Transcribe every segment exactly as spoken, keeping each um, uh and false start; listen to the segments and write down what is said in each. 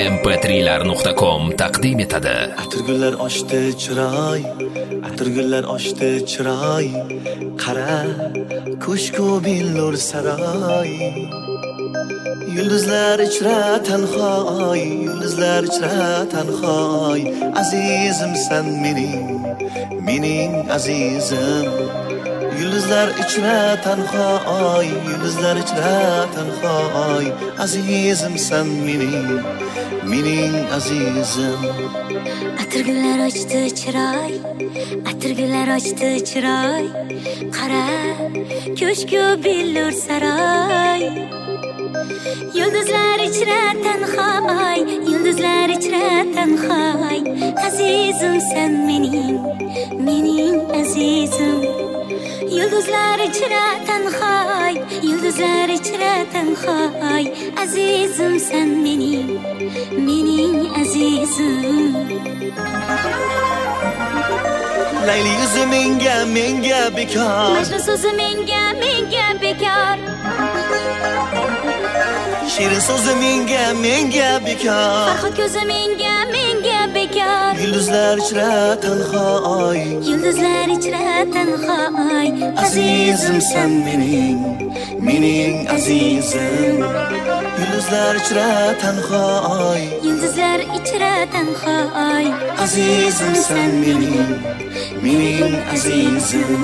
em pe trilar nuqta com taqdim etadi. Atirgullar ochdi chiroy, atirgullar ochdi chiroy, qara ko'shku billur saroy. Yulduzlar ichra tanhoy, yulduzlar ichra tanhoy, azizim sen mening, mening azizim. Yulduzlar ichra tanhoy, yulduzlar ichra tanhoy, azizim sen mening, mening azizim. Atirgullar ochdi chiroy, atirgullar ochdi chiroy, qara ko'shku billur saroy. Yulduzlar ichra tanhoy, yulduzlar ichra tanhoy, azizim sen mening, mening azizim. Yulduzlar ichra tanhoy, yulduzlar ichra tanhoy, azizim sen mening, mening azizim. Layli yuzi menga, menga bekor, Majnun so'zi menga, menga bekor. Shirin so'zi menga, menga bekor, Farhod ko'zi menga, menga bekor. Yulduzlar ichra tanhoy, Yulduzlar ichra tanhoy, azizim sen mening, mening azizim. Yulduzlar ichra tanhoy, yulduzlar ichra tanhoy, azizim sen mening, mening azizim.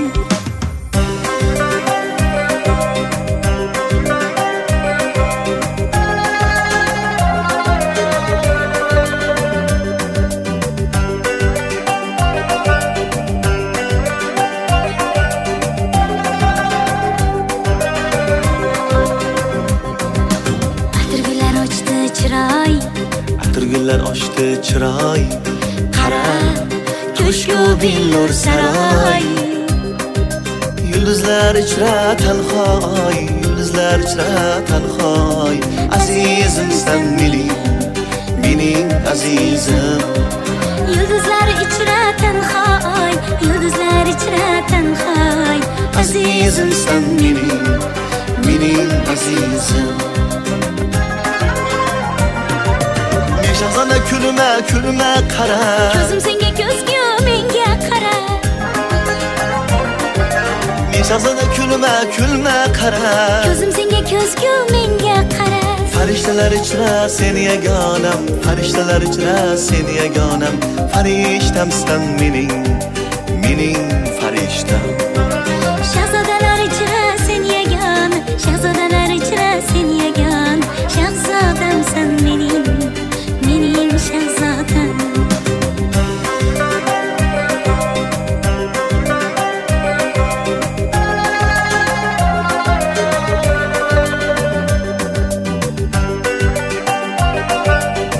Atirgullar ochdi chiroy, qara ko'shku billur saroy. Yulduzlar ichra tanhoy, yulduzlar ichra tanhoy, azizim sen mening, mening azizim. yulduzlar ichra tanhoy, yulduzlar ichra tanhoy, Azizim sen mening, mening azizim. Shahzona kulma, kulma qara, ko'zim senga, ko'zgu menga qara. Men shahzona kulma, kulma qara, Ko'zim senga, ko'zgu menga qara. Farishtalar ichra sen yagonam, farishtalar ichra sen yagonam, farishtam sen mening, mening farishtam. Shahzodalar ichra sen yagon, shahzodalar ichra sen yagon, shahzodam sen mening, mening shahzodam.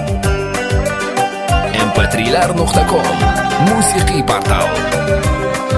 em pe trilar nuqta com musiqiy portal.